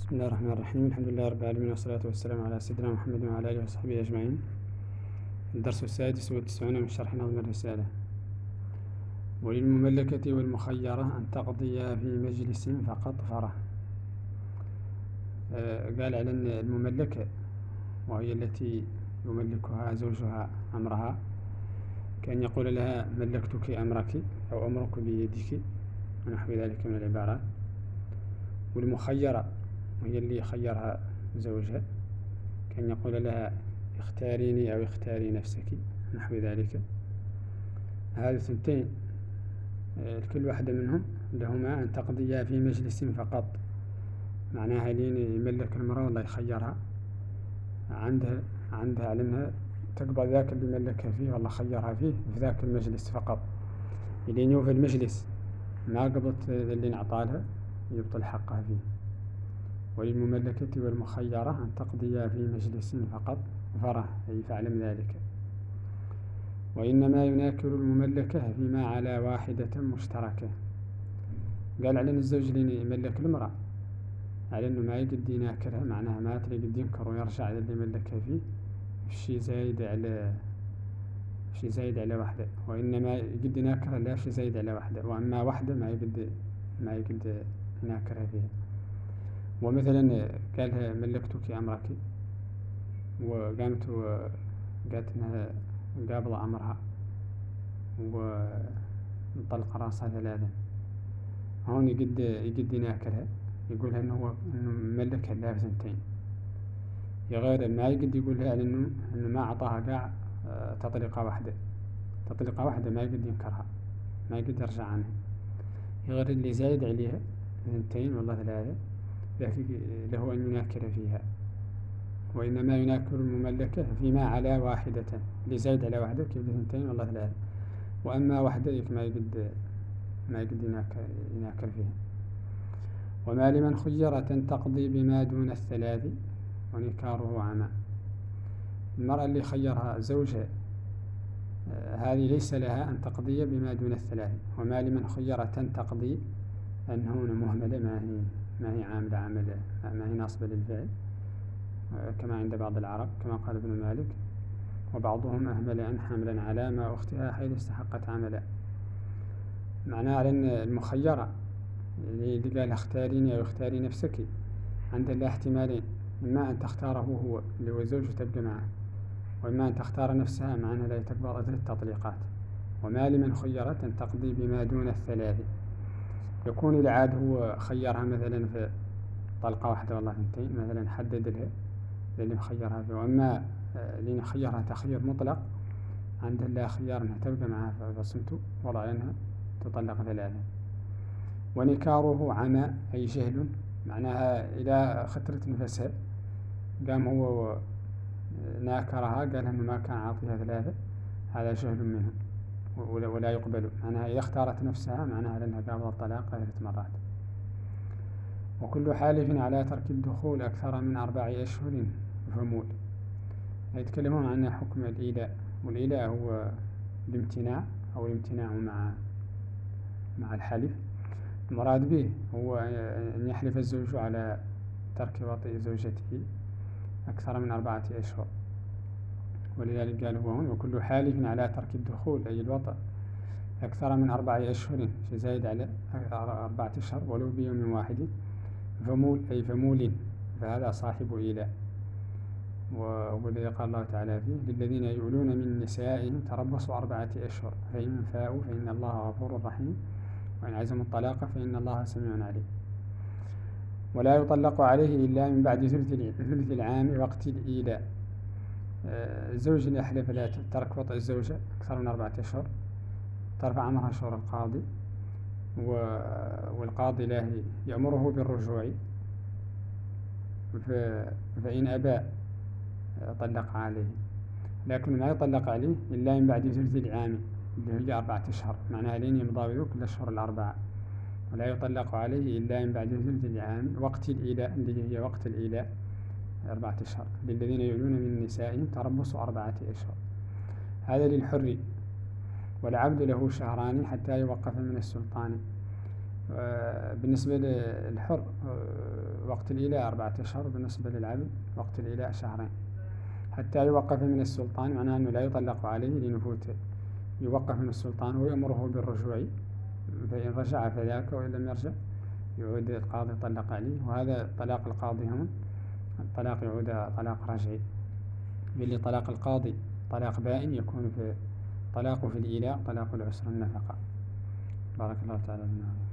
بسم الله الرحمن الرحيم. الحمد لله رب العالمين، والصلاة والسلام على سيدنا محمد وعلى آله وصحبه أجمعين. الدرس السادس والتسعون من شرح نظم الرسالة. وللمملكة والمخيرة أن تقضيا في مجلس فقط فرح. قال على أن المملكة وهي التي يملكها زوجها أمرها، كأن يقول لها ملكتك أمرك أو أمرك بيدك ونحو ذلك من العبارات. والمخيرة وهي اللي خيرها زوجها، كأن يقول لها اختاريني أو اختاري نفسك نحو ذلك. هذه الثنتين كل واحدة منهم لهما أن تقضيا في مجلس فقط، معناها لين يملك المرأة والله يخيرها عندها على أنها تقبل ذاك اللي ملكها فيه والله خيرها فيه في ذاك المجلس فقط. لين يوفي المجلس ما قبلت اللي نعطالها يبطل حقها فيه. وللمملكة والمخيرة أن تقضيا في مجلس فقط فرح، أي فاعلم ذلك. وإنما يناكر المملكة فيما على واحدة مشتركة. قال على الزوج اللي يملك المرأة على أنه ما يقد يناكرها، معناها ما تقد ينكر ويرجع على اللي ملكها فيه في شيء زايد على واحدة، وإنما يقد يناكرها لا في زايد على واحدة، وأما واحدة ما يقد يناكرها فيها. ومثلا قالها ملكتك أمرك، وقامت وقالت إنها قابضة أمرها ومطلق راسها ثلاثة، هون يقد يناكرها، يقولها إنه ملكها لها بثنتين. غير ما يقد يقولها على إنه ما أعطاها قاع تطلقة واحدة ما يقد ينكرها، ما يقد يرجع عنها. غير اللي زايد عليها ثنتين والله ثلاثة له أن يناكر فيها. وإنما يناكر المملكة فيما على واحدة، اللي زايد على واحدة كيف ثنتين والله ثلاثة، وأما واحدة ما يقد يناكر فيها. وما لمن خيرة تقضي بما دون الثلاث ونكاره عما. المرأة اللي خيرها زوجها هذه ليس لها أن تقضي بما دون الثلاث. وما لمن خيرة تقضي أن هنا مهملة، ما هي عاملة ما هي ناصبة للفعل كما عند بعض العرب، كما قال ابن مالك: وبعضهم أهمل أن حملا على ما أختها حيث استحقت عملا. معناه على أن المخيرة اللي قال اختاريني أو اختاري نفسك عندها لا احتمالين: إما أن تختاره هو اللي هو زوج تبقى معه، وإما أن تختار نفسها مع أنها لا تقبل أثر التطليقات. وما لمن خيرة تقضي بما دون الثلاث، يكون العاد هو خيرها مثلا في طلقة واحدة والله ثنتين مثلا، حدد لها اللي مخيرها فيه. وأما اللي نخيرها تخير مطلق عندها لا خيار أنها تبقى معها فصمته وضع أنها تطلق ثلاثة. ونكاره عمى أي جهل، معناها إلى خطرة نفسها قام هو ناكرها، قال أنه ما كان عاطيها ثلاثة، هذا جهل منه ولا يقبل. معناها إذا اختارت نفسها معناها لأنها قابضة الطلاق 3 مرات. وكل حالف على ترك الدخول أكثر من 4 أشهر فمول. يتكلمون عن حكم الإيلاء، والإيلاء هو الامتناع أو الامتناع مع الحلف. المراد به هو أن يحلف الزوج على ترك وطئ زوجته أكثر من 4 أشهر. ولذلك قال هو هنا: وكل حالف على ترك الدخول أي الوطئ أكثر من 4 أشهر، في زايد على 4 أشهر ولو بيوم واحد، فمول أي فمول، فهذا صاحب إيلاء. والذي قال الله تعالى فيه: للذين يؤلون من نسائهم تربصوا 4 أشهر فإن فاءوا فإن الله غفور رحيم وإن عزموا الطلاق فإن الله سميع عليم. ولا يطلق عليه إلا من بعد ثلث العام وقت الإيلاء. الزوج اللي يحلف لا ترك وطئ الزوجة أكثر من 4 أشهر ترفع أمرها شورى القاضي، والقاضي لا يأمره بالرجوع، فإن أبى طلق عليه، لكن ما يطلق عليه إلا من بعد ثلث العام اللي هي 4 أشهر، معناها لين يمضى ذوك الأشهر 4. ولا يطلق عليه إلا من بعد ثلث العام وقت الإيلاء اللي هي وقت الإيلاء 4 أشهر. للذين يؤلون من نسائهم تربصوا 4 أشهر. هذا للحر. والعبد له 2 شهران حتى يوقف من السلطان. بالنسبة للحر وقت الإيلاء 4 أشهر، بالنسبة للعبد وقت الإيلاء 2 حتى يوقف من السلطان، معناه أنه لا يطلق عليه لنفوت، يوقف من السلطان ويأمره بالرجوع، فإن رجع فذاك، وإن لم يرجع يعود القاضي يطلق عليه. وهذا طلاق القاضي هون الطلاق يعود طلاق رجعي، باللي طلاق القاضي طلاق بائن يكون في طلاقه في الإيلاء طلاق العسر النفقة. بارك الله تعالى لنا.